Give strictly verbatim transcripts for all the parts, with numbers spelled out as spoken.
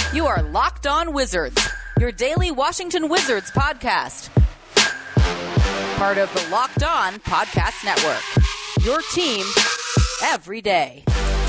You are Locked On Wizards, your daily Washington Wizards podcast. Part of the Locked On Podcast Network, your team every day.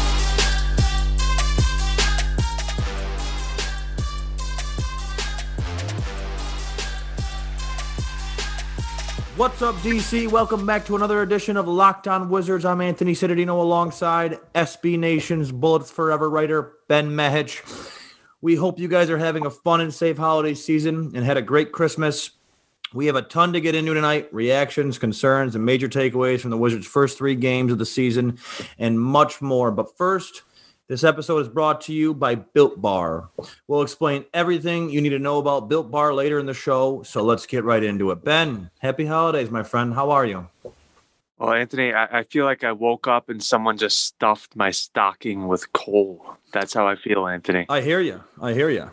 What's up, D C? Welcome back to another edition of Locked On Wizards. I'm Anthony Cittadino alongside S B Nation's Bullets Forever writer, Ben Mehich. We hope you guys are having a fun and safe holiday season and had a great Christmas. We have a ton to get into tonight, reactions, concerns, and major takeaways from the Wizards' first three games of the season, and much more. But first, this episode is brought to you by Built Bar. We'll explain everything you need to know about Built Bar later in the show, so let's get right into it. Ben, happy holidays, my friend. How are you? Well, Anthony, I, I feel like I woke up and someone just stuffed my stocking with coal. That's how I feel, Anthony. I hear you. I hear you.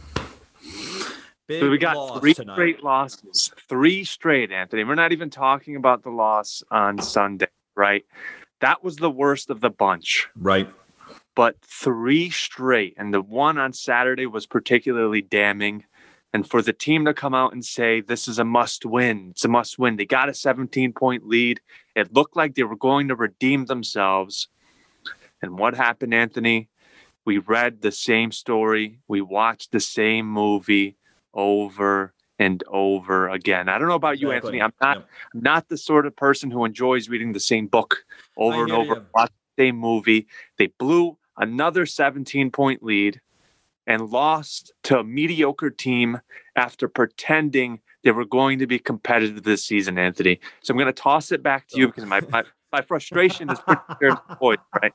So we got three tonight. straight losses. Three straight, Anthony. We're not even talking about the loss on Sunday, right? That was the worst of the bunch. Right. But three straight, and the one on Saturday was particularly damning. And for the team to come out and say, this is a must win, it's a must win. They got a seventeen-point lead. It looked like they were going to redeem themselves. And what happened, Anthony? We read the same story. We watched the same movie over and over again. I don't know about you, exactly. Anthony. I'm not, yep. I'm not the sort of person who enjoys reading the same book over and over. Watch the same movie. They blew another seventeen-point lead and lost to a mediocre team after pretending they were going to be competitive this season, Anthony. So I'm going to toss it back to you because my my, my frustration is pretty clear to the point, right?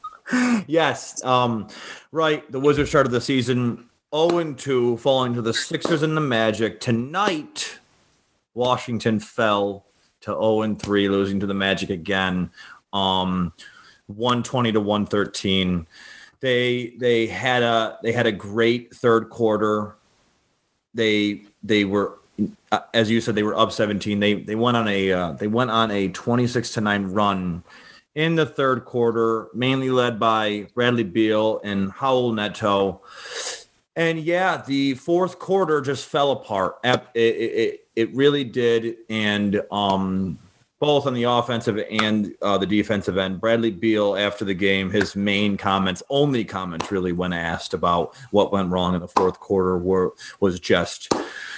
Yes. Um, right. The Wizards started the season oh and two, falling to the Sixers and the Magic. Tonight, Washington fell to oh and three, losing to the Magic again. Um, one twenty to one thirteen. They they had a they had a great third quarter. They they were, as you said, they were up seventeen. They they went on a uh, they went on a twenty-six to nine run in the third quarter, mainly led by Bradley Beal and Raul Neto. And yeah, the fourth quarter just fell apart. It it, it really did, and um. both on the offensive and uh, the defensive end. Bradley Beal, after the game, his main comments, only comments really when asked about what went wrong in the fourth quarter, were was just,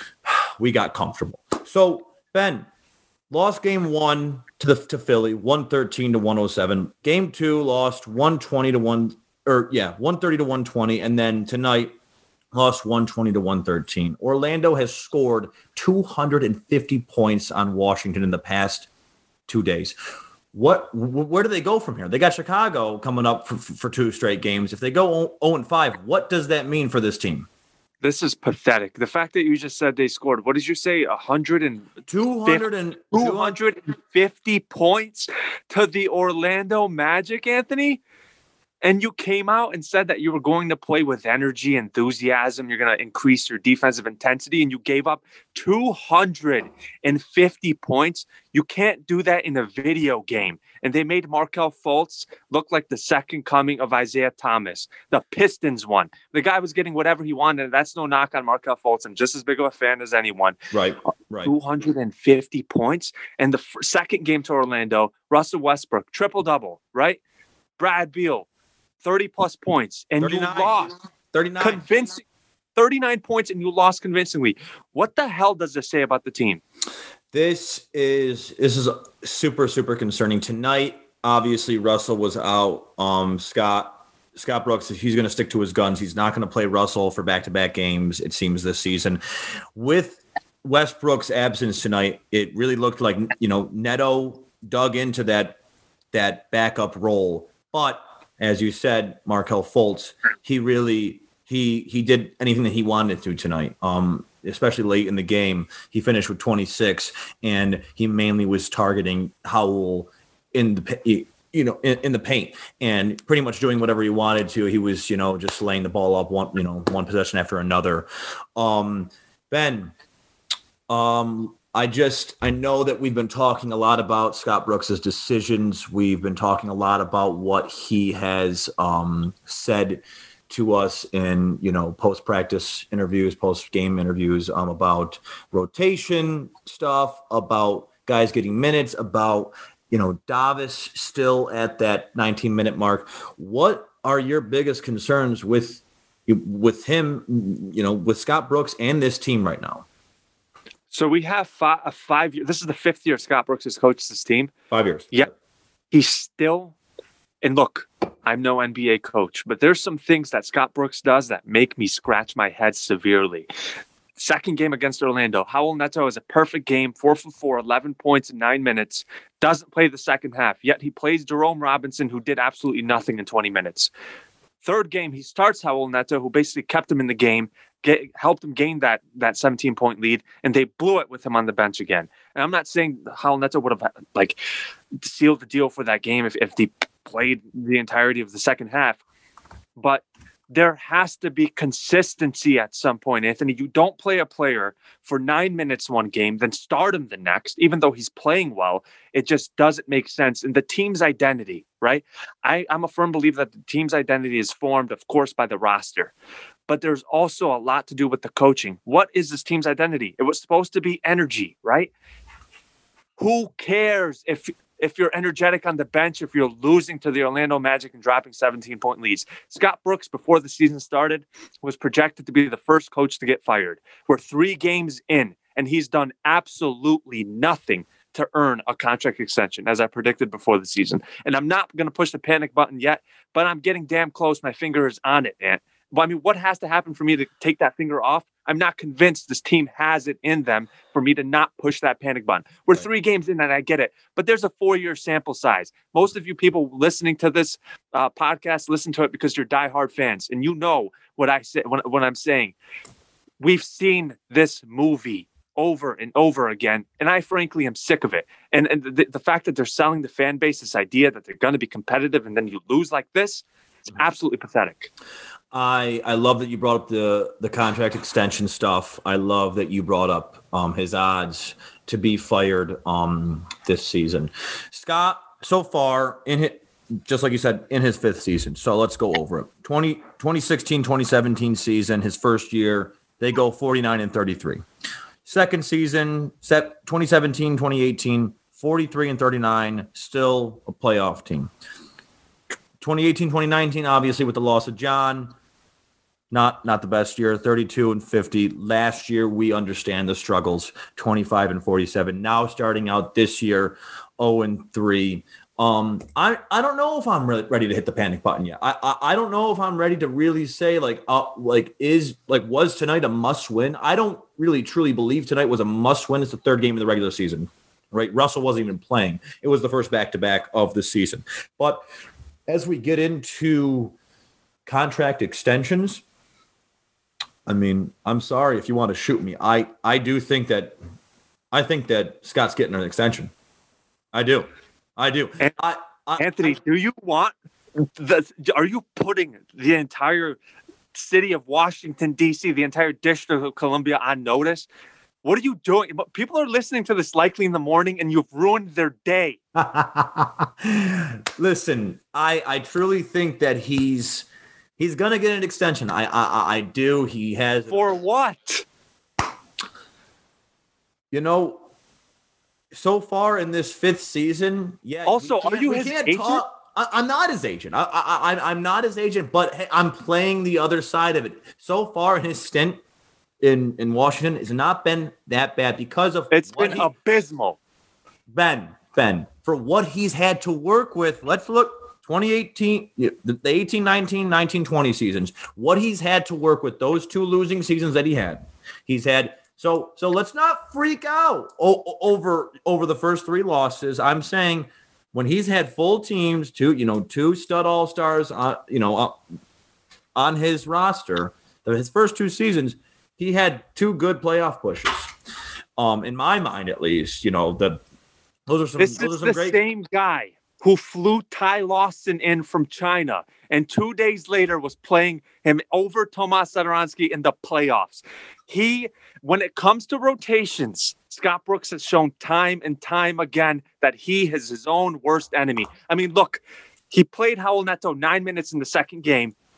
we got comfortable. So, Ben, lost game one to the to Philly, one thirteen to one oh seven. Game two lost one twenty to one, or yeah, one thirty to one twenty, and then tonight lost one twenty to one thirteen. Orlando has scored two hundred fifty points on Washington in the past two days. What? Where do they go from here? They got Chicago coming up for, for two straight games. If they go oh and five, what does that mean for this team? This is pathetic. The fact that you just said they scored, what did you say? one hundred and two hundred and two hundred fifty points to the Orlando Magic, Anthony? And you came out and said that you were going to play with energy, enthusiasm. You're going to increase your defensive intensity, and you gave up two hundred fifty points. You can't do that in a video game. And they made Markelle Fultz look like the second coming of Isaiah Thomas. The Pistons won. The guy was getting whatever he wanted. That's no knock on Markelle Fultz. I'm just as big of a fan as anyone. Right, right. two hundred fifty points. And the f- second game to Orlando, Russell Westbrook, triple-double, right? Brad Beal, thirty plus points, and thirty-nine. You lost thirty-nine. Convincing, thirty-nine points, and you lost convincingly. What the hell does this say about the team? This is this is super super concerning. Tonight, obviously, Russell was out. Um, Scott Scott Brooks, he's going to stick to his guns. He's not going to play Russell for back to back games. It seems this season. With Westbrook's absence tonight, it really looked like, you know, Neto dug into that that backup role, but as you said, Markelle Fultz, he really he he did anything that he wanted to tonight. Um, especially late in the game, he finished with twenty-six, and he mainly was targeting Raul in the you know in, in the paint and pretty much doing whatever he wanted to. He was you know just laying the ball up one you know one possession after another. Um, Ben, um, I just, I know that we've been talking a lot about Scott Brooks' decisions. We've been talking a lot about what he has um, said to us in, you know, post-practice interviews, post-game interviews um, about rotation stuff, about guys getting minutes, about, you know, Davis still at that nineteen-minute mark. What are your biggest concerns with with him, you know, with Scott Brooks and this team right now? So we have five, a five year. This is the fifth year Scott Brooks has coached this team. Five years. Yeah, he's still. And look, I'm no N B A coach, but there's some things that Scott Brooks does that make me scratch my head severely. Second game against Orlando, Raul Neto has a perfect game, four for four, eleven points in nine minutes. Doesn't play the second half, yet he plays Jerome Robinson, who did absolutely nothing in twenty minutes. Third game, he starts Raul Neto, who basically kept him in the game, get, helped him gain that that seventeen-point lead, and they blew it with him on the bench again. And I'm not saying Raul Neto would have like sealed the deal for that game if, if they played the entirety of the second half, but there has to be consistency at some point, Anthony. You don't play a player for nine minutes one game, then start him the next, even though he's playing well. It just doesn't make sense. And the team's identity, right? I, I'm a firm believer that the team's identity is formed, of course, by the roster. But there's also a lot to do with the coaching. What is this team's identity? It was supposed to be energy, right? Who cares if if you're energetic on the bench, if you're losing to the Orlando Magic and dropping seventeen-point leads? Scott Brooks, before the season started, was projected to be the first coach to get fired. We're three games in, and he's done absolutely nothing to earn a contract extension, as I predicted before the season. And I'm not going to push the panic button yet, but I'm getting damn close. My finger is on it, man. Well, I mean, what has to happen for me to take that finger off? I'm not convinced this team has it in them for me to not push that panic button. We're right. three games in, and I get it. But there's a four-year sample size. Most of you people listening to this uh, podcast listen to it because you're diehard fans, and you know what I say when, when I'm saying. We've seen this movie over and over again, and I frankly am sick of it. And and the, the fact that they're selling the fan base this idea that they're going to be competitive and then you lose like this, it's absolutely pathetic. I, I love that you brought up the, the contract extension stuff. I love that you brought up um, his odds to be fired um, this season. Scott, so far, in his, just like you said, in his fifth season. So let's go over it. twenty, twenty sixteen twenty seventeen season, his first year, they go forty-nine and thirty-three. Second season, twenty seventeen twenty eighteen, forty-three and thirty-nine, still a playoff team. twenty eighteen twenty nineteen, obviously, with the loss of John. Not not the best year, thirty-two and fifty. Last year, we understand the struggles, twenty-five and forty-seven. Now starting out this year, oh and three. Um, I, I don't know if I'm really ready to hit the panic button yet. I, I I don't know if I'm ready to really say like uh like is like was tonight a must win? I don't really truly believe tonight was a must win. It's the third game of the regular season, right? Russell wasn't even playing. It was the first back to back of the season. But as we get into contract extensions, I mean, I'm sorry if you want to shoot me. I, I do think that I think that Scott's getting an extension. I do. I do. And, I, I, Anthony, I, do you want the are you putting the entire city of Washington, D C, the entire District of Columbia on notice? What are you doing? People are listening to this likely in the morning, and you've ruined their day. Listen, I, I truly think that he's He's gonna get an extension. I, I I do. He has for what? You know, so far in this fifth season, yeah. Also, are you his agent? Talk, I, I'm not his agent. I, I I I'm not his agent, but hey, I'm playing the other side of it. So far in his stint in in Washington, it's not been that bad because of it's been he, abysmal. Ben Ben for what he's had to work with. Let's look. twenty eighteen, the eighteen nineteen, nineteen twenty seasons, what he's had to work with, those two losing seasons that he had. He's had so so let's not freak out o- over over the first three losses. I'm saying when he's had full teams, two you know two stud all stars on you know uh, on his roster, his first two seasons, he had two good playoff pushes. Um, in my mind, at least, you know the those are some. This those is are some the great- same guy who flew Ty Lawson in from China and two days later was playing him over Tomas Satoransky in the playoffs. He, when it comes to rotations, Scott Brooks has shown time and time again that he is his own worst enemy. I mean, look, he played Raul Neto nine minutes in the second game,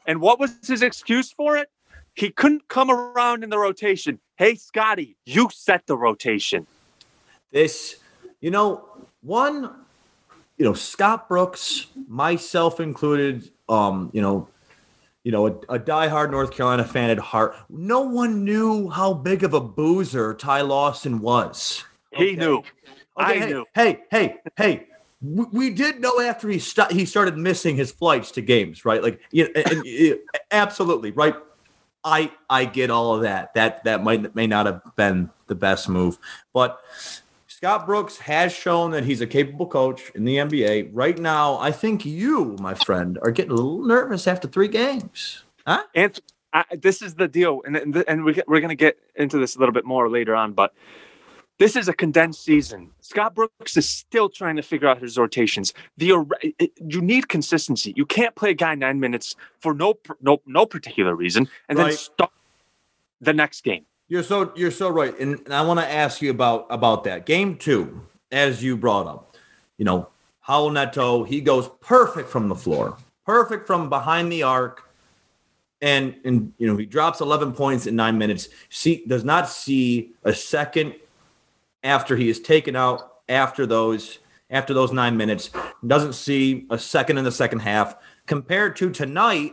And what was his excuse for it? He couldn't come around in the rotation. Hey, Scotty, you set the rotation. This, you know, one, you know, Scott Brooks, myself included, um, you know, you know, a, a diehard North Carolina fan at heart. No one knew how big of a boozer Ty Lawson was. Okay? He knew. Okay, I hey, knew. Hey, hey, hey. We, we did know after he st- he started missing his flights to games, right? Like, you know, and, and, absolutely, right? I I get all of that. That that might may not have been the best move, but Scott Brooks has shown that he's a capable coach in the N B A. Right now, I think you, my friend, are getting a little nervous after three games. Huh? And I, this is the deal, and and, and we, we're going to get into this a little bit more later on, but this is a condensed season. Scott Brooks is still trying to figure out his rotations. The you need consistency. You can't play a guy nine minutes for no no no particular reason, and right. then start the next game. You're so you're so right, and, and I want to ask you about about that game two, as you brought up. You know, Raul Neto, he goes perfect from the floor, perfect from behind the arc, and and you know he drops eleven points in nine minutes. See, does not see a second after he is taken out after those after those nine minutes. Doesn't see a second in the second half. Compared to tonight,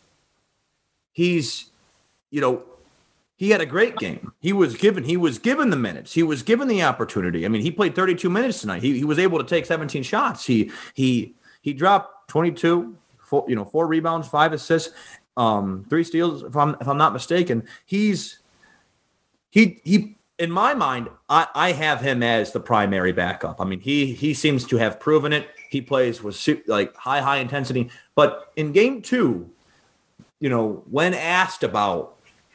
he's you know. He had a great game. He was given he was given the minutes. He was given the opportunity. I mean, he played thirty-two minutes tonight. He he was able to take seventeen shots. He he he dropped twenty-two, four, you know, four rebounds, five assists, um, three steals. If I'm if I'm not mistaken, he's he he. In my mind, I, I have him as the primary backup. I mean, he he seems to have proven it. He plays with like high high intensity. But in game two, you know, when asked about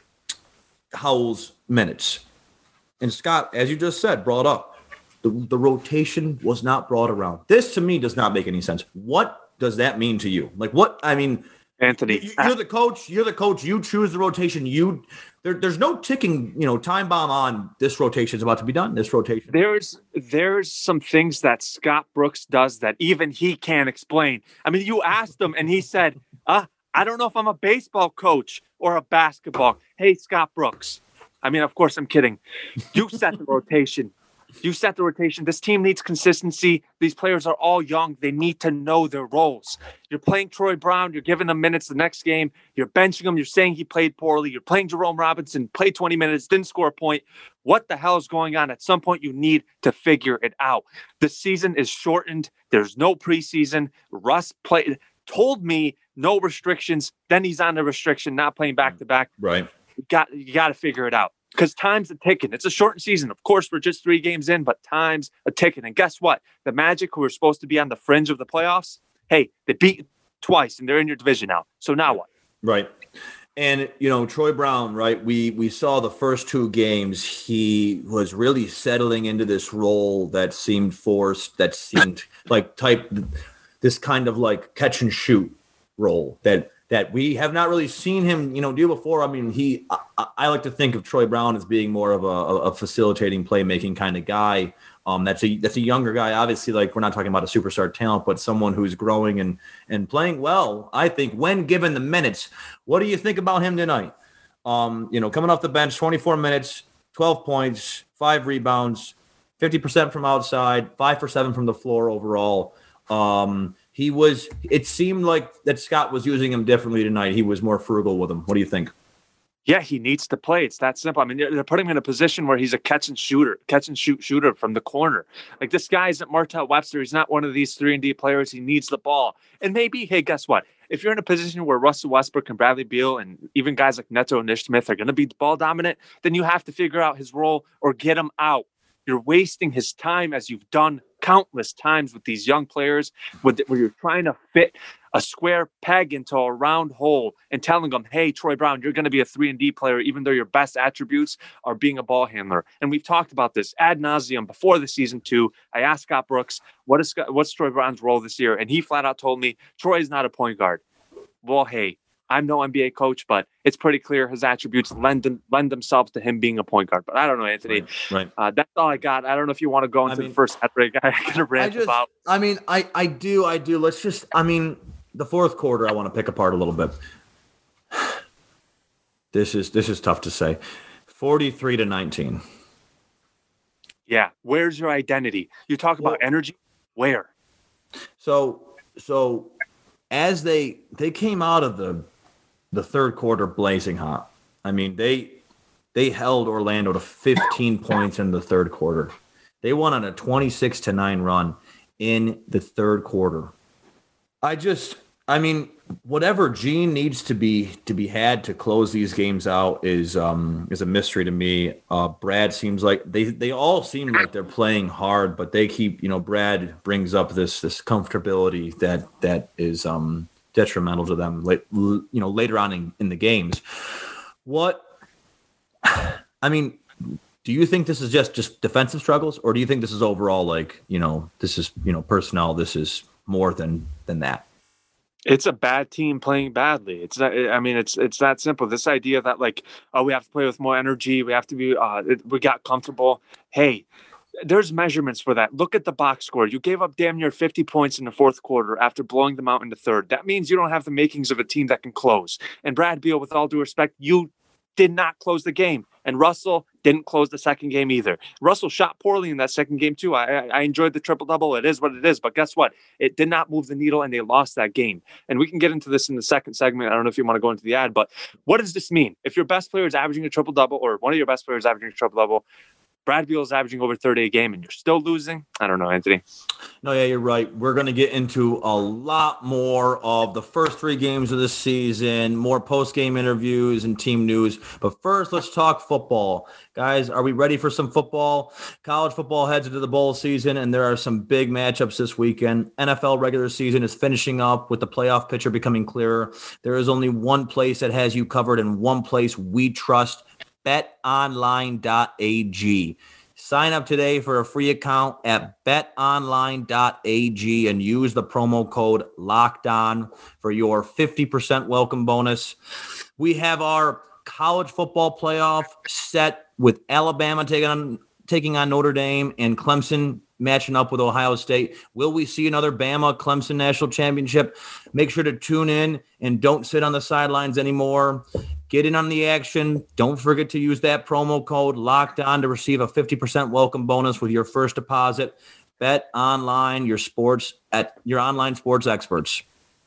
Howell's minutes, and Scott, as you just said, brought up the, the rotation was not brought around. This to me does not make any sense. What does that mean to you? Like what? I mean, Anthony, you're the coach. You're the coach. You choose the rotation. You there, there's no ticking, you know, time bomb on this rotation is about to be done. This rotation. There's there's some things that Scott Brooks does that even he can't explain. I mean, you asked him, and he said, "Uh, I don't know if I'm a baseball coach or a basketball." Hey, Scott Brooks. I mean, of course, I'm kidding. You set the rotation. You set the rotation. This team needs consistency. These players are all young. They need to know their roles. You're playing Troy Brown. You're giving him minutes the next game. You're benching him. You're saying he played poorly. You're playing Jerome Robinson, played twenty minutes, didn't score a point. What the hell is going on? At some point, you need to figure it out. The season is shortened. There's no preseason. Russ played, told me no restrictions. Then he's on the restriction, not playing back-to-back. Right. You got, you got to figure it out. Because time's a ticking. It's a shortened season. Of course, we're just three games in, but time's a ticking. And guess what? The Magic, who are supposed to be on the fringe of the playoffs, hey, they beat twice, and they're in your division now. So now what? Right. And, you know, Troy Brown, right, we we saw the first two games, he was really settling into this role that seemed forced, that seemed like type, this kind of like catch and shoot role that that we have not really seen him, you know, do before. I mean, he, I, I like to think of Troy Brown as being more of a, a facilitating, playmaking kind of guy. Um, that's a that's a younger guy. Obviously, like we're not talking about a superstar talent, but someone who's growing and and playing well. I think when given the minutes. What do you think about him tonight? Um, you know, coming off the bench, twenty-four minutes, twelve points, five rebounds, fifty percent from outside, five for seven from the floor overall. Um, He was, it seemed like that Scott was using him differently tonight. He was more frugal with him. What do you think? Yeah, he needs to play. It's that simple. I mean, they're putting him in a position where he's a catch and shooter, catch and shoot shooter from the corner. Like this guy isn't Martell Webster. He's not one of these three and D players. He needs the ball. And maybe, hey, guess what? If you're in a position where Russell Westbrook and Bradley Beal and even guys like Neto and Nesmith are going to be ball dominant, then you have to figure out his role or get him out. You're wasting his time as you've done countless times with these young players with, where you're trying to fit a square peg into a round hole and telling them, hey, Troy Brown, you're going to be a three and D player, even though your best attributes are being a ball handler. And we've talked about this ad nauseum before the season two. I asked Scott Brooks, what is what's Troy Brown's role this year? And he flat out told me, Troy is not a point guard. Well, hey, I'm no N B A coach, but it's pretty clear his attributes lend lend themselves to him being a point guard. But I don't know, Anthony. Right. right. Uh, that's all I got. I don't know if you want to go into I mean, the first ad break. I got to rant I just, about. I mean, I, I do, I do. Let's just, I mean, the fourth quarter, I want to pick apart a little bit. This is this is tough to say. forty-three to nineteen. Yeah. Where's your identity? You talk about well, energy. Where? So so as they they came out of the the third quarter blazing hot. I mean, they they held Orlando to fifteen points in the third quarter. They won on a twenty-six to nine run in the third quarter. I just I mean, whatever gene needs to be to be had to close these games out is um, is a mystery to me. Uh, Brad seems like they they all seem like they're playing hard, but they keep you know Brad brings up this this comfortability that that is um, detrimental to them. Late, you know later on in, in the games. What I mean, do you think this is just just defensive struggles, or do you think this is overall like you know this is you know personnel? This is more than than that. It's a bad team playing badly. It's not, I mean, it's it's that simple. This idea that like, oh, we have to play with more energy. We have to be, uh, it, we got comfortable. Hey, there's measurements for that. Look at the box score. You gave up damn near fifty points in the fourth quarter after blowing them out in the third. That means you don't have the makings of a team that can close. And Brad Beal, with all due respect, you did not close the game. And Russell didn't close the second game either. Russell shot poorly in that second game too. I, I enjoyed the triple-double. It is what it is. But guess what? It did not move the needle, and they lost that game. And we can get into this in the second segment. I don't know if you want to go into the ad, but what does this mean? If your best player is averaging a triple-double, or one of your best players is averaging a triple-double, Brad Beal is averaging over thirty a game, and you're still losing? I don't know, Anthony. No, yeah, you're right. We're going to get into a lot more of the first three games of the season, more post-game interviews and team news. But first, let's talk football. Guys, are we ready for some football? College football heads into the bowl season, and there are some big matchups this weekend. N F L regular season is finishing up with the playoff picture becoming clearer. There is only one place that has you covered and one place we trust, bet online dot a g. Sign up today for a free account at bet online dot a g and use the promo code LOCKEDON for your fifty percent welcome bonus. We have our college football playoff set with Alabama taking on taking on Notre Dame and Clemson matching up with Ohio State. Will we see another Bama Clemson national championship? Make sure to tune in and don't sit on the sidelines anymore. Get in on the action. Don't forget to use that promo code Locked On to receive a fifty percent welcome bonus with your first deposit. Bet online, your sports at your online sports experts.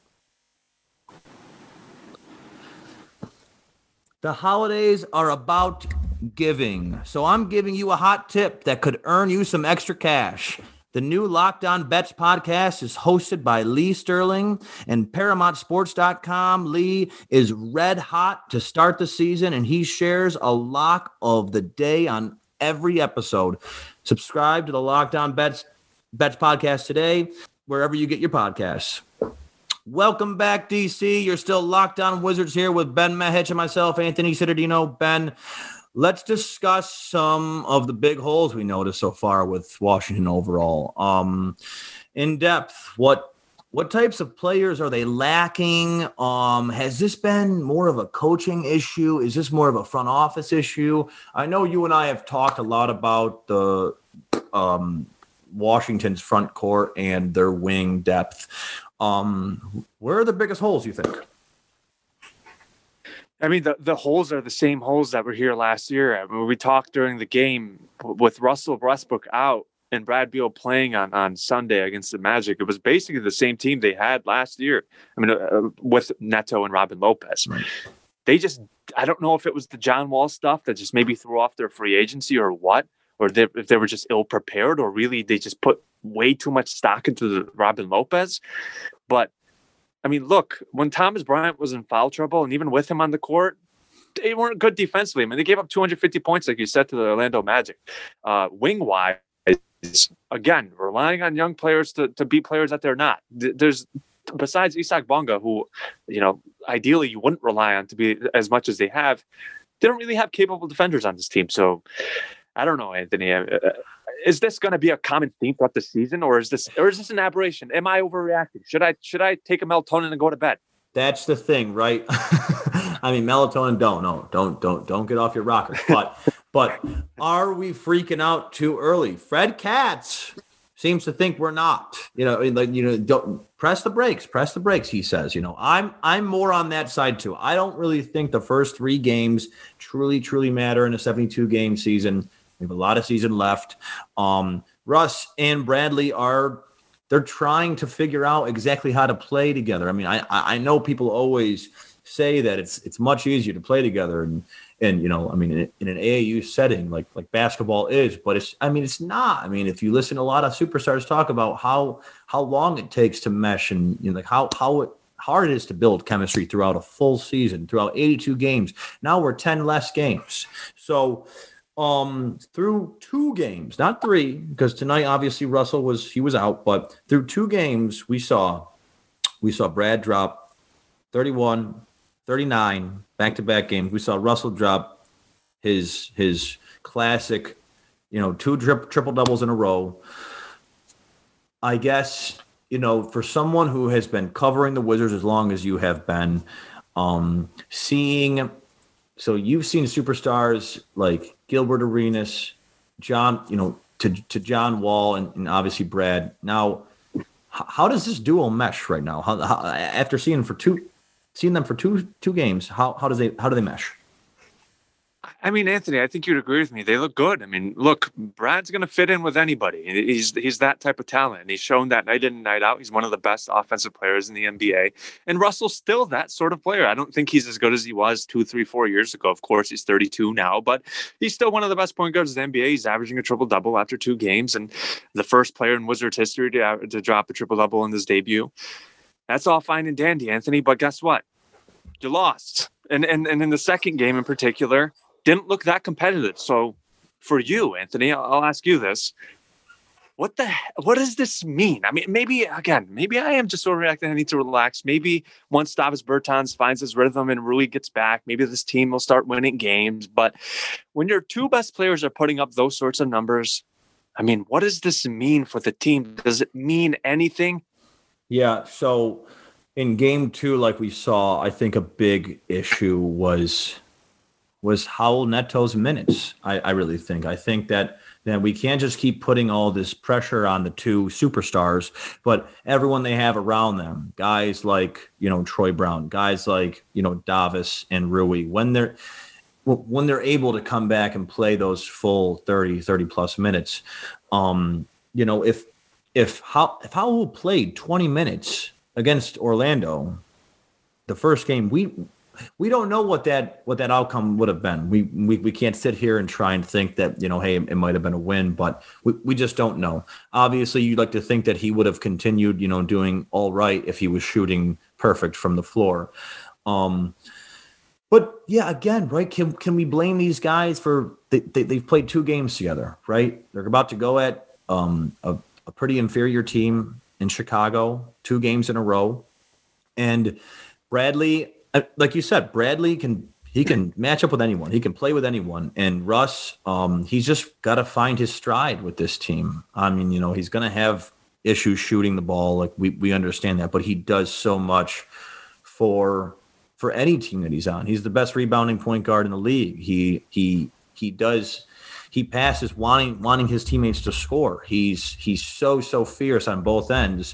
The holidays are about giving, so I'm giving you a hot tip that could earn you some extra cash. The new Locked On Bets podcast is hosted by Lee Sterling and Paramount Sports dot com. Lee is red hot to start the season, and he shares a lock of the day on every episode. Subscribe to the Locked On Bets, Bets podcast today, wherever you get your podcasts. Welcome back, D C. You're still Locked On Wizards here with Ben Mehich and myself, Anthony Cittadino. Ben, let's discuss some of the big holes we noticed so far with Washington overall. Um, in depth, what what types of players are they lacking? Um, has this been more of a coaching issue? Is this more of a front office issue? I know you and I have talked a lot about the um, Washington's front court and their wing depth. Um, where are the biggest holes, you think? I mean, the, the holes are the same holes that were here last year. I mean, we talked during the game with Russell Westbrook out and Brad Beal playing on, on Sunday against the Magic. It was basically the same team they had last year. I mean, uh, with Neto and Robin Lopez. Right. They just, I don't know if it was the John Wall stuff that just maybe threw off their free agency or what, or they, if they were just ill prepared, or really they just put way too much stock into the Robin Lopez. But I mean, look, when Thomas Bryant was in foul trouble, and even with him on the court, they weren't good defensively. I mean, they gave up two hundred fifty points, like you said, to the Orlando Magic. Uh, wing-wise, again, relying on young players to, to be players that they're not. There's, besides Isaac Bonga, who, you know, ideally you wouldn't rely on to be as much as they have, they don't really have capable defenders on this team. So, I don't know, Anthony. Uh, Is this going to be a common theme throughout the season, or is this, or is this an aberration? Am I overreacting? Should I, should I take a melatonin and go to bed? That's the thing, right? I mean, melatonin, don't, no, don't, don't, don't get off your rocker. But, but are we freaking out too early? Fred Katz seems to think we're not. You know, like you know, don't press the brakes, press the brakes. He says, you know, I'm I'm more on that side too. I don't really think the first three games truly truly matter in a seventy-two game season. We have a lot of season left. Um, Russ and Bradley are they're trying to figure out exactly how to play together. I mean, I I know people always say that it's it's much easier to play together and. And, you know, I mean, in, in an A A U setting like like basketball is, but it's I mean, it's not. I mean, if you listen to a lot of superstars talk about how how long it takes to mesh and, you know, like how how it, hard it is to build chemistry throughout a full season, throughout eighty-two games. Now we're ten less games. So um, through two games, not three, because tonight, obviously, Russell was he was out. But through two games, we saw we saw Brad drop thirty-one, thirty-nine back-to-back games. We saw Russell drop his his classic, you know, two tri- triple doubles in a row. I guess, you know, for someone who has been covering the Wizards as long as you have been, um, seeing, so you've seen superstars like Gilbert Arenas, John, you know, to to John Wall and, and obviously Brad. Now, how does this duo mesh right now? How, how after seeing for two. Seen them for two two games. How how does they how do they mesh? I mean, Anthony, I think you'd agree with me. They look good. I mean, look, Brad's going to fit in with anybody. He's he's that type of talent, and he's shown that night in and night out. He's one of the best offensive players in the N B A. And Russell's still that sort of player. I don't think he's as good as he was two, three, four years ago. Of course, he's thirty-two now, but he's still one of the best point guards in the N B A. He's averaging a triple double after two games, and the first player in Wizards history to to drop a triple double in his debut. That's all fine and dandy, Anthony. But guess what? You lost. And, and and in the second game in particular, didn't look that competitive. So for you, Anthony, I'll, I'll ask you this. What the what does this mean? I mean, maybe, again, maybe I am just overreacting. I need to relax. Maybe once Davis Bertans finds his rhythm and Rui gets back, maybe this team will start winning games. But when your two best players are putting up those sorts of numbers, I mean, what does this mean for the team? Does it mean anything? Yeah, so in game two, like we saw, I think a big issue was was Raul Neto's minutes. I, I really think. I think that that we can't just keep putting all this pressure on the two superstars, but everyone they have around them, guys like, you know, Troy Brown, guys like, you know, Davis and Rui, when they're when they're able to come back and play those full thirty, thirty plus minutes, um, you know, if If how if Raul played twenty minutes against Orlando, the first game, we we don't know what that what that outcome would have been. We we we can't sit here and try and think that, you know, hey, it might have been a win, but we, we just don't know. Obviously, you'd like to think that he would have continued, you know, doing all right if he was shooting perfect from the floor. Um, but yeah, again, right? Can can we blame these guys for they, they they've played two games together, right? They're about to go at um a a pretty inferior team in Chicago, two games in a row. And Bradley, like you said, Bradley can, he can match up with anyone. He can play with anyone. And Russ, um, he's just got to find his stride with this team. I mean, you know, he's going to have issues shooting the ball. Like we, we understand that, but he does so much for, for any team that he's on. He's the best rebounding point guard in the league. He, he, he does, He passes wanting wanting his teammates to score. He's he's so so fierce on both ends.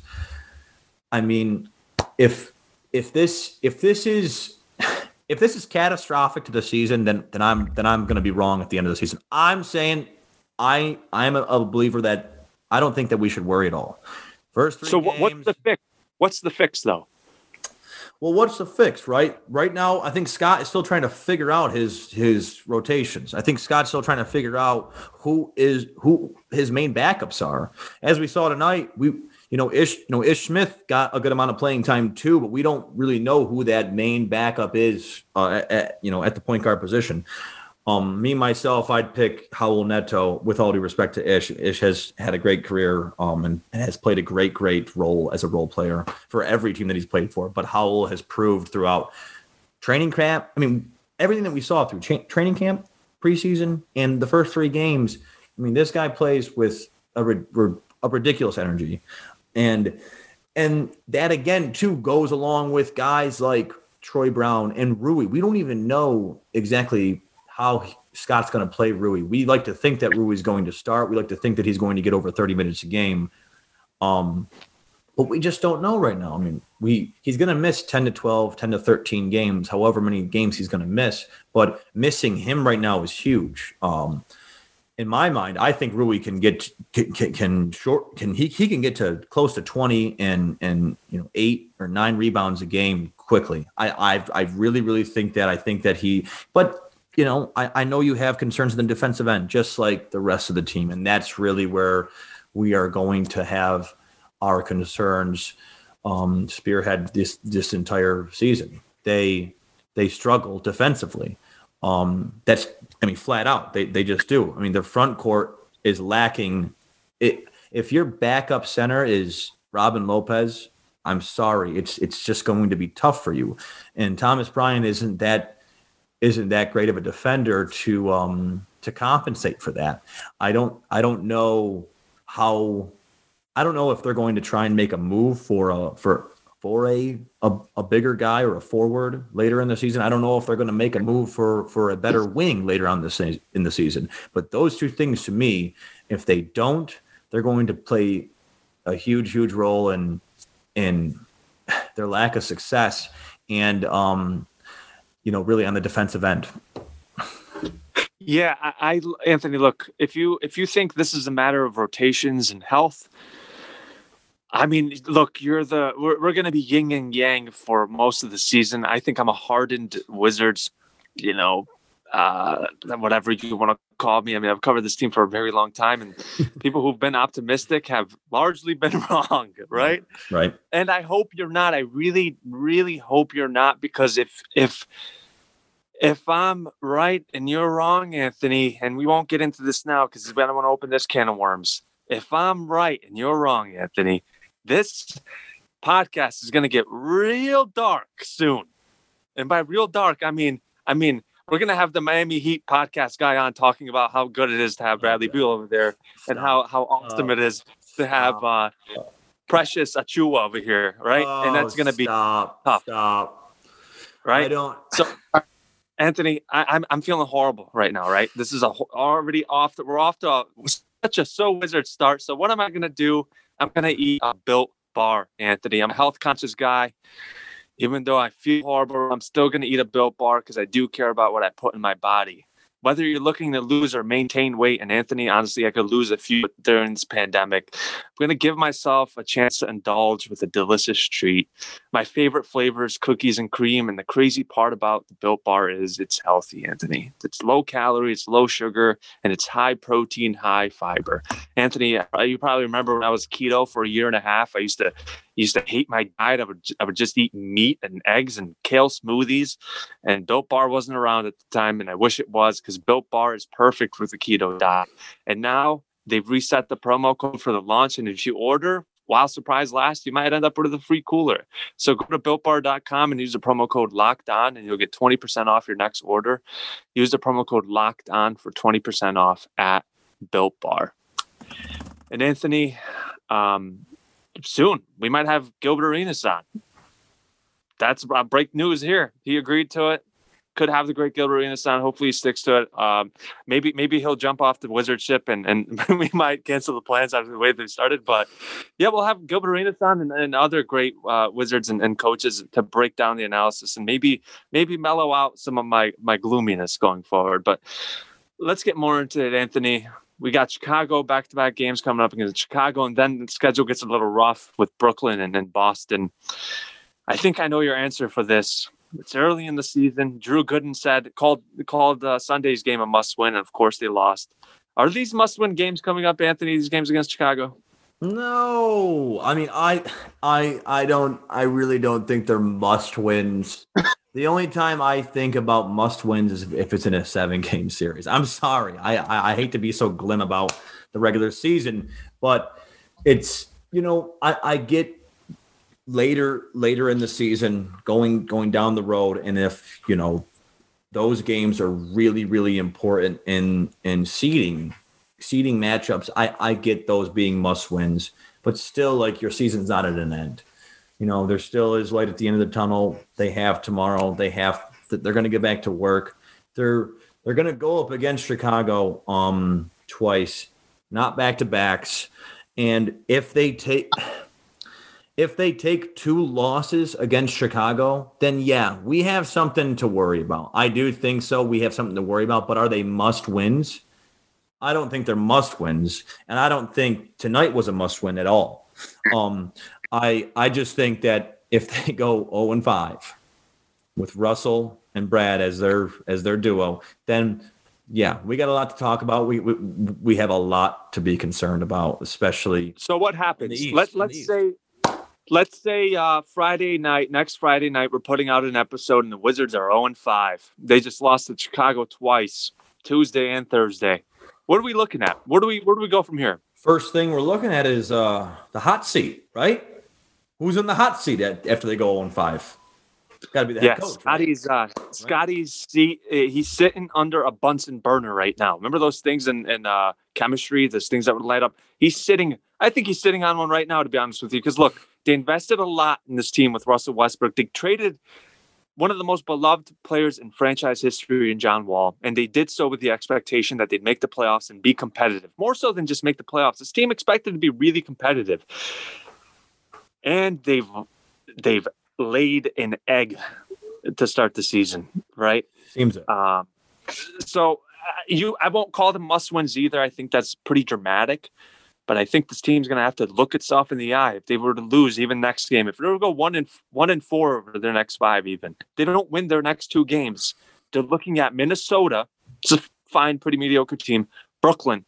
I mean, if if this if this is if this is catastrophic to the season, then then I'm then I'm going to be wrong at the end of the season. I'm saying I I'm a, a believer that I don't think that we should worry at all. First three so games, what's the fix? What's the fix though? Well, what's the fix, right? Right now, I think Scott is still trying to figure out his his rotations. I think Scott's still trying to figure out who is who his main backups are. As we saw tonight, we you know Ish you know Ish Smith got a good amount of playing time too, but we don't really know who that main backup is. Uh, at, you know, at the point guard position. Um, me, myself, I'd pick Raul Neto, with all due respect to Ish. Ish has had a great career um, and has played a great, great role as a role player for every team that he's played for. But Raul has proved throughout training camp, I mean, everything that we saw through cha- training camp, preseason, and the first three games, I mean, this guy plays with a, ri- a ridiculous energy. And, and that, again, too, goes along with guys like Troy Brown and Rui. We don't even know exactly how Scott's going to play Rui. We like to think that Rui's going to start. We like to think that he's going to get over thirty minutes a game. Um, but we just don't know right now. I mean, we he's going to miss ten to twelve, ten to thirteen games, however many games he's going to miss. But missing him right now is huge. Um, in my mind, I think Rui can get can, can, can short can he he can get to close to twenty and and you know eight or nine rebounds a game quickly. I I I really really think that. I think that he, but. You know, I, I know you have concerns in the defensive end, just like the rest of the team. And that's really where we are going to have our concerns um, spearhead this this entire season. They they struggle defensively. Um, that's, I mean, flat out. They they just do. I mean, the front court is lacking. It, if your backup center is Robin Lopez, I'm sorry. It's it's just going to be tough for you. And Thomas Bryant isn't that isn't that great of a defender to um, to compensate for that. I don't I don't know how I don't know if they're going to try and make a move for a for for a a, a bigger guy or a forward later in the season. I don't know if they're going to make a move for for a better wing later on this in the season. But those two things to me, if they don't, they're going to play a huge huge role in in their lack of success and um you know, really on the defensive end. Yeah, I, I, Anthony, look, if you if you think this is a matter of rotations and health, I mean, look, you're the we're, we're going to be yin and yang for most of the season. I think I'm a hardened Wizards, you know, uh, whatever you want to call me. I mean, I've covered this team for a very long time, and people who've been optimistic have largely been wrong, right? Right. And I hope you're not. I really, really hope you're not, because if if if I'm right and you're wrong, Anthony, and we won't get into this now because I don't want to open this can of worms. If I'm right and you're wrong, Anthony, this podcast is going to get real dark soon. And by real dark, I mean, I mean, we're going to have the Miami Heat podcast guy on talking about how good it is to have Bradley Beal over there and how, how awesome it is to have uh, Precious Achiuwa over here, right? Oh, and that's going to be stop, tough. Stop. Right? I don't. So, Anthony, I, I'm I'm feeling horrible right now, right? This is a already off. The, we're off to a, such a so wizard start. So what am I going to do? I'm going to eat a Built Bar, Anthony. I'm a health conscious guy. Even though I feel horrible, I'm still going to eat a Built Bar because I do care about what I put in my body. Whether you're looking to lose or maintain weight, and Anthony, honestly, I could lose a few during this pandemic. I'm going to give myself a chance to indulge with a delicious treat. My favorite flavor is cookies and cream, and the crazy part about the Built Bar is it's healthy, Anthony. It's low calorie, it's low sugar, and it's high protein, high fiber. Anthony, you probably remember when I was keto for a year and a half, I used to used to hate my diet. I would I would just eat meat and eggs and kale smoothies, and Built Bar wasn't around at the time, and I wish it was, because Built Bar is perfect for the keto diet. And now they've reset the promo code for the launch, and if you order while supplies last, you might end up with a free cooler. So go to built bar dot com and use the promo code Locked On, and you'll get twenty percent off your next order. Use the promo code Locked On for twenty percent off at Built Bar. And Anthony, um, soon we might have Gilbert Arenas on. That's uh, break news here. He agreed to it. Could have the great Gilbert Arenas on. Hopefully he sticks to it. Um, maybe maybe he'll jump off the Wizard ship and, and we might cancel the plans after the way they started. But yeah, we'll have Gilbert Arenas on and, and other great uh, Wizards and, and coaches to break down the analysis and maybe maybe mellow out some of my my gloominess going forward. But let's get more into it, Anthony. We got Chicago back-to-back games coming up against Chicago, and then the schedule gets a little rough with Brooklyn and then Boston. I think I know your answer for this. It's early in the season. Drew Gooden said called called uh, Sunday's game a must-win, and of course they lost. Are these must-win games coming up, Anthony? These games against Chicago? No, I mean I I I don't I really don't think they're must-wins. The only time I think about must-wins is if it's in a seven-game series. I'm sorry. I, I I hate to be so glim about the regular season, but it's, you know, I, I get later later in the season going going down the road, and if, you know, those games are really, really important in in seeding seeding matchups, I, I get those being must-wins. But still, like, your season's not at an end. You know, there still is light at the end of the tunnel. They have tomorrow. They have, they're going to get back to work. They're They're going to go up against Chicago um, twice, not back-to-backs. And if they take if they take two losses against Chicago, then yeah, we have something to worry about. I do think so. We have something to worry about, but are they must-wins? I don't think they're must-wins, and I don't think tonight was a must-win at all. Um, I I just think that if they go oh and five with Russell and Brad as their as their duo, then yeah, we got a lot to talk about. We we, we have a lot to be concerned about, especially. So what happens? Let let's say let's say uh, Friday night, next Friday night, we're putting out an episode, and the Wizards are oh and five. They just lost to Chicago twice, Tuesday and Thursday. What are we looking at? Where do we where do we go from here? First thing we're looking at is uh, the hot seat, right? Who's in the hot seat at, after they go oh and five? Got to be the head yeah, coach. Scotty's right? uh, Scotty's seat. He's sitting under a Bunsen burner right now. Remember those things in in uh, chemistry? Those things that would light up. He's sitting. I think he's sitting on one right now. To be honest with you, because look, they invested a lot in this team with Russell Westbrook. They traded one of the most beloved players in franchise history in John Wall, and they did so with the expectation that they'd make the playoffs and be competitive. More so than just make the playoffs. This team expected to be really competitive, and they've they've laid an egg to start the season, right? Seems it. Um, so uh, you, I won't call them must-wins either. I think that's pretty dramatic. But I think this team's going to have to look itself in the eye if they were to lose even next game. If they were to go one and one and four over their next five, even they don't win their next two games, they're looking at Minnesota, it's a fine, pretty mediocre team, Brooklyn,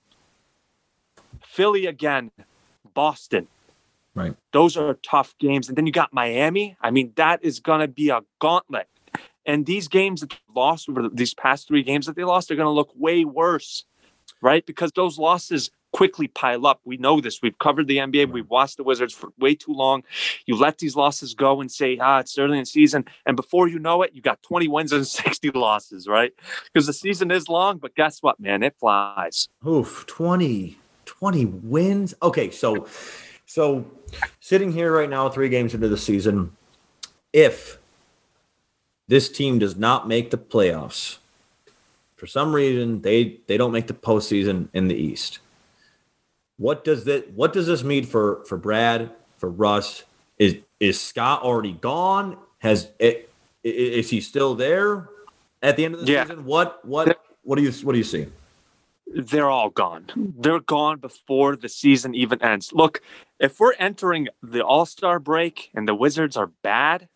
Philly again, Boston. Right. Those are tough games, and then you got Miami. I mean, that is going to be a gauntlet. And these games that they lost over these past three games that they lost are going to look way worse, right? Because those losses quickly pile up. We know this. We've covered the N B A. We've watched the Wizards for way too long. You let these losses go and say, ah, it's early in the season. And before you know it, you got twenty wins and sixty losses, right? Because the season is long, but guess what, man? It flies. Oof, twenty, twenty wins. Okay, so so sitting here right now, three games into the season, if this team does not make the playoffs, for some reason they they don't make the postseason in the East. What does that? What does this mean for, for Brad, for Russ? Is is Scott already gone? Has it? Is he still there at the end of the yeah. season? What what what do you what do you see? They're all gone. They're gone before the season even ends. Look, if we're entering the All-Star break and the Wizards are bad,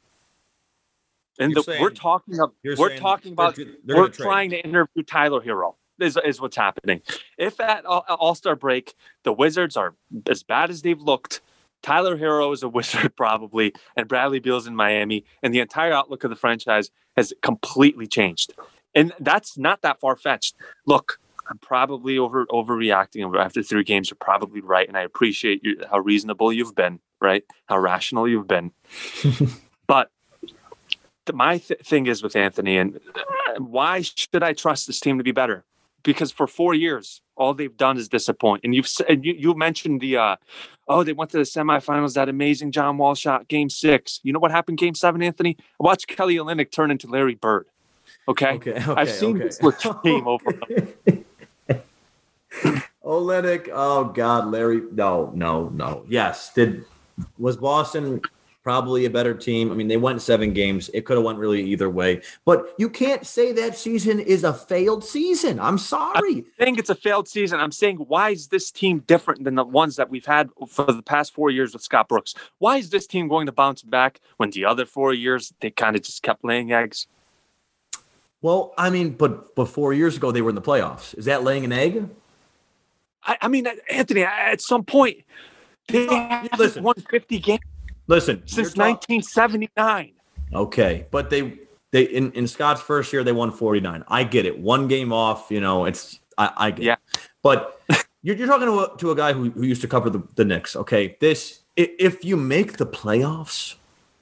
and the, saying, we're talking about we're talking about they're, they're we're trying to interview Tyler Hero. Is, is what's happening. If at All-Star break, the Wizards are as bad as they've looked, Tyler Hero is a Wizard probably, and Bradley Beal's in Miami, and the entire outlook of the franchise has completely changed. And that's not that far-fetched. Look, I'm probably over overreacting after three games. You're probably right, and I appreciate you, how reasonable you've been, right? How rational you've been. But the, my th- thing is with Anthony, and why should I trust this team to be better? Because for four years, all they've done is disappoint. And you've said you, you mentioned the uh, oh, they went to the semifinals. That amazing John Wall shot, Game Six. You know what happened, Game Seven, Anthony? I watched Kelly Olynyk turn into Larry Bird. Okay, okay, okay I've seen okay. this with team over. Olynyk, oh God, Larry, no, no, no. Yes, did was Boston probably a better team? I mean, they went seven games. It could have went really either way. But you can't say that season is a failed season. I'm sorry. I think it's a failed season. I'm saying, why is this team different than the ones that we've had for the past four years with Scott Brooks? Why is this team going to bounce back when the other four years they kind of just kept laying eggs? Well, I mean, but, but four years ago they were in the playoffs. Is that laying an egg? I, I mean, Anthony, at some point, they haven't won fifty games. Listen, since nineteen seventy-nine. Okay, but they they in, in Scott's first year they won forty-nine. I get it. One game off, you know, it's I, I get yeah. it. But you're, you're talking to a, to a guy who, who used to cover the, the Knicks. Okay, this if you make the playoffs,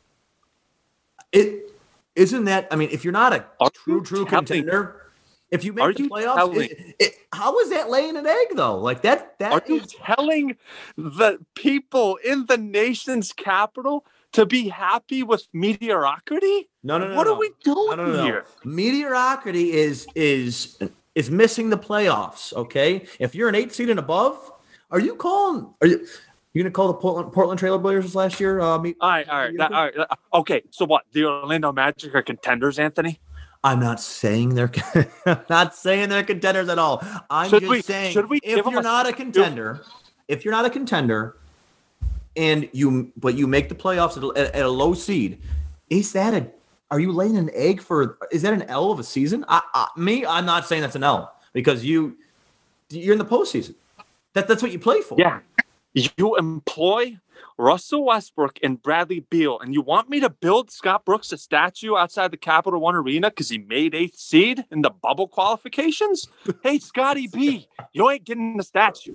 it isn't that. I mean, if you're not a Are true true contender, if you make Are the you playoffs, it, it, how is that laying an egg though? Like that. That Are is, you telling the people in the nation's capital to be happy with mediocrity? No, no, no. What no. are we doing no, no, no, here? No. Mediocrity is is is missing the playoffs. Okay, if you're an eight seed and above, are you calling? Are you you gonna call the Portland Portland Trail Blazers last year? Uh, me, all right, all right, that, all right. Okay, so what? The Orlando Magic are contenders, Anthony? I'm not saying they're I'm not saying they're contenders at all. I'm should just we, saying should we if you're a not a contender, if you're not a contender, and you but you make the playoffs at a, at a low seed, is that a are you laying an egg for? Is that an L of a season? I, I, me, I'm not saying that's an L because you you're in the postseason. That that's what you play for. Yeah, you employ Russell Westbrook and Bradley Beal, and you want me to build Scott Brooks a statue outside the Capital One Arena because he made eighth seed in the bubble qualifications? Hey, Scotty B, you ain't getting the statue.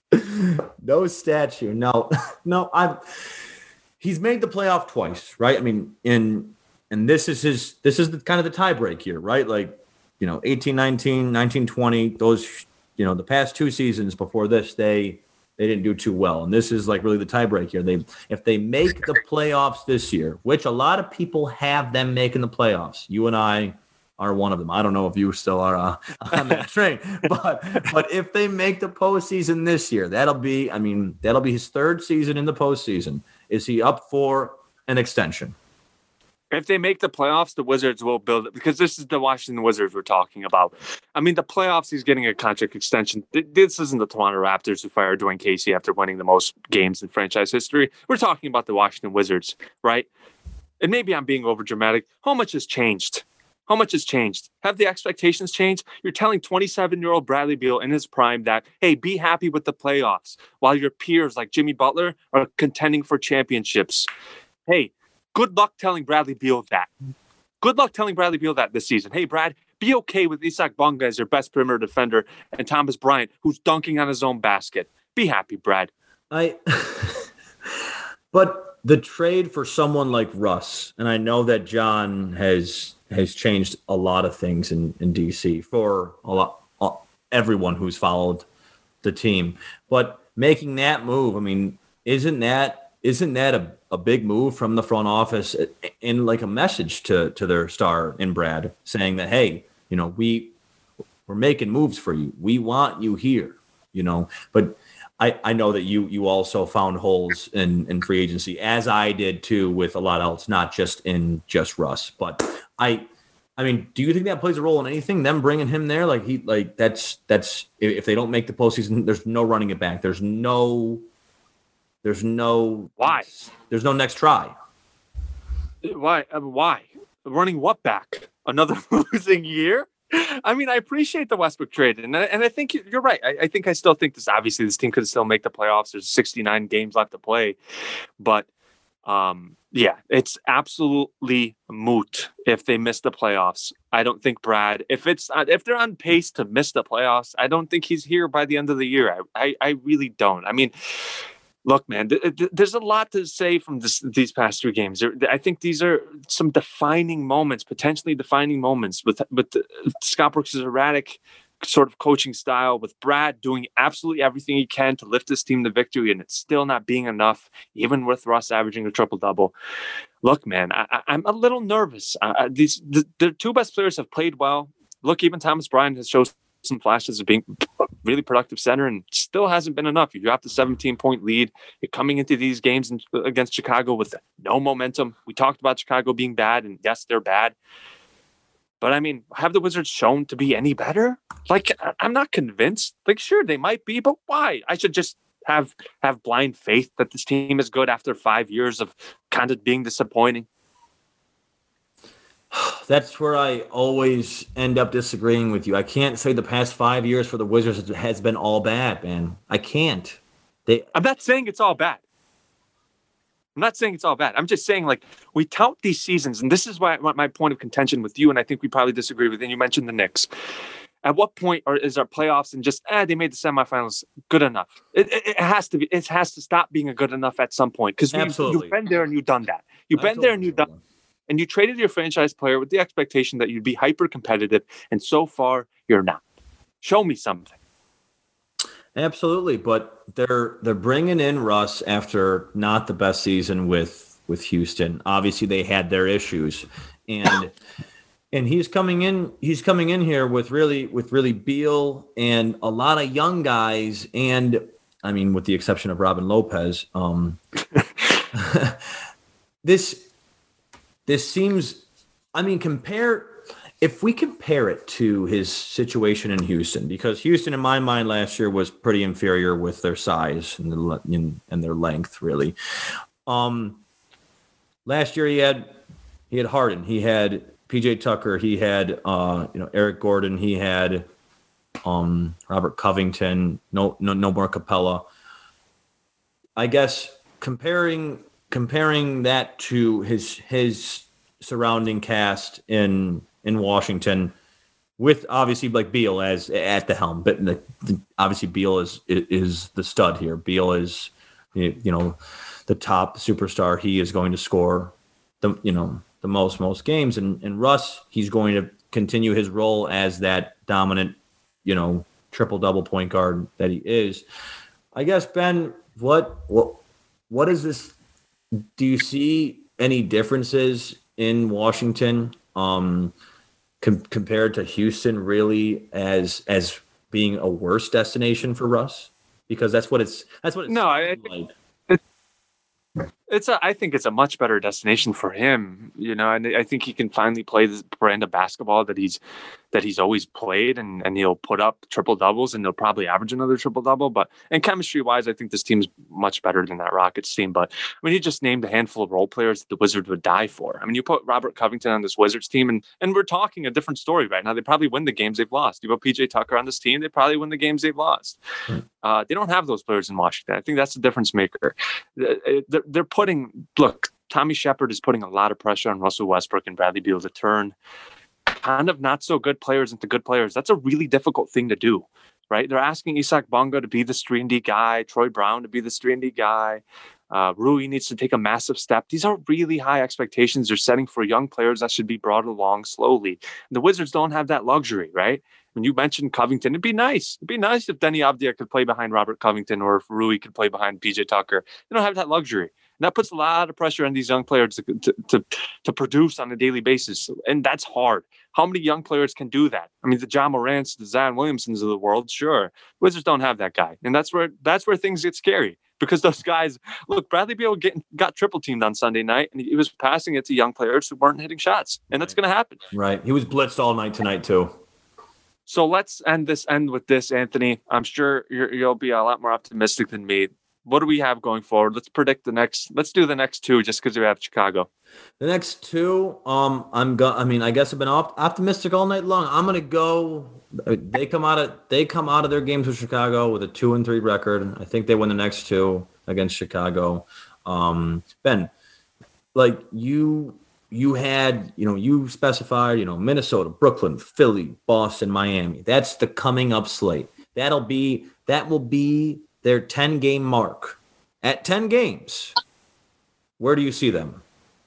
No statue. No, no. I've he's made the playoff twice, right? I mean, in and this is his. This is the kind of the tie break here, right? Like, you know, eighteen nineteen, nineteen twenty. Those, you know, the past two seasons before this, they. They didn't do too well. And this is like really the tiebreak here. They, if they make the playoffs this year, which a lot of people have them making the playoffs, you and I are one of them. I don't know if you still are uh, on that train, but but if they make the postseason this year, that'll be, I mean, that'll be his third season in the postseason. Is he up for an extension? If they make the playoffs, the Wizards will build it because this is the Washington Wizards we're talking about. I mean, the playoffs, he's getting a contract extension. This isn't the Toronto Raptors who fired Dwayne Casey after winning the most games in franchise history. We're talking about the Washington Wizards, right? And maybe I'm being overdramatic. How much has changed? How much has changed? Have the expectations changed? You're telling twenty-seven-year-old Bradley Beal in his prime that, hey, be happy with the playoffs while your peers like Jimmy Butler are contending for championships. Hey, good luck telling Bradley Beal that. Good luck telling Bradley Beal that this season. Hey, Brad, be okay with Isaac Bonga as your best perimeter defender and Thomas Bryant, who's dunking on his own basket. Be happy, Brad. I. But the trade for someone like Russ, and I know that John has has changed a lot of things in, in D C for a lot uh, everyone who's followed the team. But making that move, I mean, isn't that isn't that a a big move from the front office in like a message to, to their star in Brad saying that, hey, you know, we we're making moves for you. We want you here, you know, but I, I know that you, you also found holes in, in free agency as I did too, with a lot else, not just in just Russ, but I, I mean, do you think that plays a role in anything? Them bringing him there? Like he, like that's, that's, if they don't make the postseason, there's no running it back. There's no, There's no why. There's no next try. Why? Why? Running what back? Another losing year? I mean, I appreciate the Westbrook trade, and I, and I think you're right. I, I think I still think this. Obviously, this team could still make the playoffs. There's sixty-nine games left to play, but um, yeah, it's absolutely moot if they miss the playoffs. I don't think Brad. If it's if they're on pace to miss the playoffs, I don't think he's here by the end of the year. I I, I really don't. I mean. Look, man, th- th- there's a lot to say from this, these past three games. There, I think these are some defining moments, potentially defining moments with, with the, Scott Brooks' erratic sort of coaching style, with Brad doing absolutely everything he can to lift this team to victory, and it's still not being enough, even with Russ averaging a triple-double. Look, man, I, I'm a little nervous. Uh, these the, the two best players have played well. Look, even Thomas Bryant has shown some flashes of being a really productive center and still hasn't been enough. You dropped a seventeen point lead. You're coming into these games in, against Chicago with no momentum. We talked about Chicago being bad, and yes, they're bad. But I mean, have the Wizards shown to be any better? Like, I'm not convinced. Like, sure, they might be, but why? I should just have have blind faith that this team is good after five years of kind of being disappointing. That's where I always end up disagreeing with you. I can't say the past five years for the Wizards has been all bad, man. I can't. They. I'm not saying it's all bad. I'm not saying it's all bad. I'm just saying, like, we tout these seasons, and this is why my point of contention with you, and I think we probably disagree with, and you mentioned the Knicks. At what point are, is our playoffs and just, eh, they made the semifinals good enough? It, it, it has to be. It has to stop being a good enough at some point, because you've been there and you've done that. You've been there and you've done. And you traded your franchise player with the expectation that you'd be hyper competitive, and so far you're not. Show me something. Absolutely, but they're they're bringing in Russ after not the best season with with Houston. Obviously, they had their issues, and And he's coming in. He's coming in here with really, with really Beal and a lot of young guys. And I mean, with the exception of Robin Lopez, um, this this seems. I mean, compare if we compare it to his situation in Houston, because Houston, in my mind, last year was pretty inferior with their size and, the, and their length, really. Um, last year, he had he had Harden, he had P J Tucker, he had uh, you know Eric Gordon, he had um, Robert Covington, no no no more Capella. I guess comparing comparing that to his his surrounding cast in in Washington, with obviously like Beal as at the helm, but the, the, obviously Beal is is the stud here. Beal is you know the top superstar. He is going to score the you know the most most games, and and Russ, he's going to continue his role as that dominant you know triple double point guard that he is. I guess, Ben, what what what is this? Do you see any differences in Washington um, com- compared to Houston, really, as as being a worse destination for Russ? Because that's what it's that's what it's no, I, like. It's a, I think it's a much better destination for him, you know, and I think he can finally play this brand of basketball that he's that he's always played, and, and he'll put up triple doubles, and he'll probably average another triple double. But and chemistry wise, I think this team's much better than that Rockets team. But I mean, he just named a handful of role players that the Wizards would die for. I mean, you put Robert Covington on this Wizards team, and and we're talking a different story right now. They probably win the games they've lost. You put P J Tucker on this team, they probably win the games they've lost. Hmm. Uh, they don't have those players in Washington. I think that's the difference maker. They're, they're putting look. Tommy Shepard is putting a lot of pressure on Russell Westbrook and Bradley Beal to turn kind of not so good players into good players. That's a really difficult thing to do, right? They're asking Isaac Bonga to be the three and D guy, Troy Brown to be the three and D guy. Uh, Rui needs to take a massive step. These are really high expectations they're setting for young players that should be brought along slowly. The Wizards don't have that luxury, right? When you mentioned Covington, it'd be nice. It'd be nice if Denny Avdia could play behind Robert Covington, or if Rui could play behind P J Tucker. They don't have that luxury. And that puts a lot of pressure on these young players to, to, to, to produce on a daily basis. And that's hard. How many young players can do that? I mean, the John Morants, the Zion Williamsons of the world, sure. Wizards don't have that guy. And that's where that's where things get scary. Because those guys, look, Bradley Beal get, got triple teamed on Sunday night, and he was passing it to young players who weren't hitting shots. And that's going to happen. Right. He was blitzed all night tonight, too. So let's end this end with this, Anthony. I'm sure you're, you'll be a lot more optimistic than me. What do we have going forward? Let's predict the next. Let's do the next two, just because we have Chicago. The next two, um, I'm go. I mean, I guess I've been op- optimistic all night long. I'm gonna go. They come out of they come out of their games with Chicago with a two and three record. I think they win the next two against Chicago. Um, Ben, like you, you had, you know, you specified, you know, Minnesota, Brooklyn, Philly, Boston, Miami. That's the coming up slate. That'll be that will be their ten game mark. At ten games, where do you see them?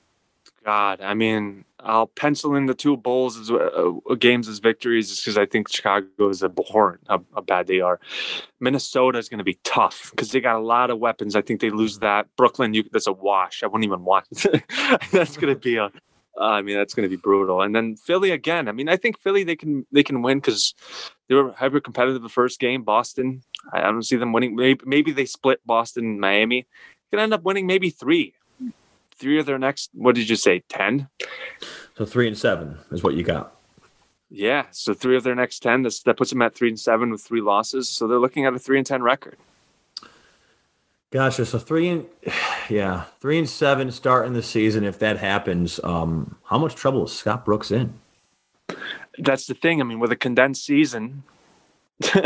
God, I mean, I'll pencil in the two Bulls as uh, games as victories, just because I think Chicago is abhorrent how, how bad they are. Minnesota is going to be tough because they got a lot of weapons. I think they lose that. Brooklyn, you, that's a wash. I wouldn't even watch. That's going to be a. Uh, I mean, that's going to be brutal. And then Philly again. I mean, I think Philly they can they can win because they were hyper competitive the first game. Boston, I, I don't see them winning. Maybe, maybe they split Boston and Miami. Could end up winning maybe three, three of their next. What did you say? Ten. So three and seven is what you got. Yeah. So three of their next ten. That's, that puts them at three and seven with three losses. So they're looking at a three and ten record. Gotcha. So three and yeah, three and seven starting the season. If that happens, um, how much trouble is Scott Brooks in? That's the thing. I mean, with a condensed season, uh,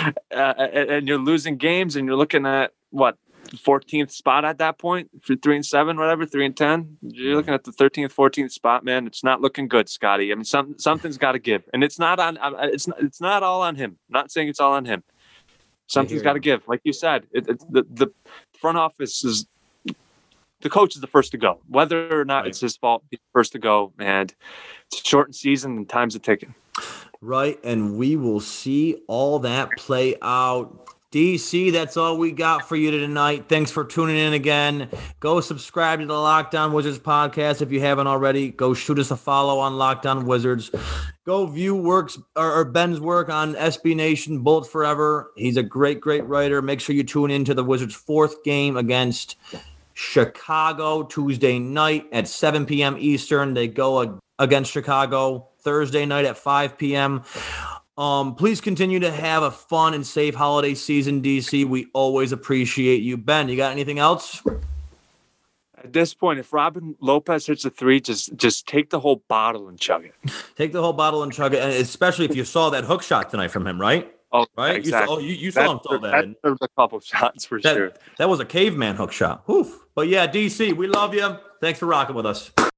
and you're losing games, and you're looking at what fourteenth spot at that point for three and seven, whatever, three and ten. You're looking at the thirteenth, fourteenth spot, man. It's not looking good, Scotty. I mean, some something's got to give, and it's not on. It's not, it's not all on him. I'm not saying it's all on him. Something's got to give. Like you said, it, it, the, the front office is the coach is the first to go. Whether or not right. It's his fault, he's first to go. And it's a shortened season and time's a ticking. Right. And we will see all that play out D C, that's all we got for you tonight. Thanks for tuning in again. Go subscribe to the Lockdown Wizards podcast if you haven't already. Go shoot us a follow on Lockdown Wizards. Go view works or, or Ben's work on S B Nation, Bullets Forever. He's a great, great writer. Make sure you tune into the Wizards' fourth game against Chicago Tuesday night at seven p.m. Eastern. They go against Chicago Thursday night at five p.m. Um, please continue to have a fun and safe holiday season, D C. We always appreciate you. Ben, you got anything else? At this point, if Robin Lopez hits a three, just just take the whole bottle and chug it. Take the whole bottle and chug it, and especially if you saw that hook shot tonight from him, right? Oh, right. Exactly. You saw, oh, you, you saw him throw that. That in. was a couple of shots for that, sure. That was a caveman hook shot. Oof. But yeah, D C, we love you. Thanks for rocking with us.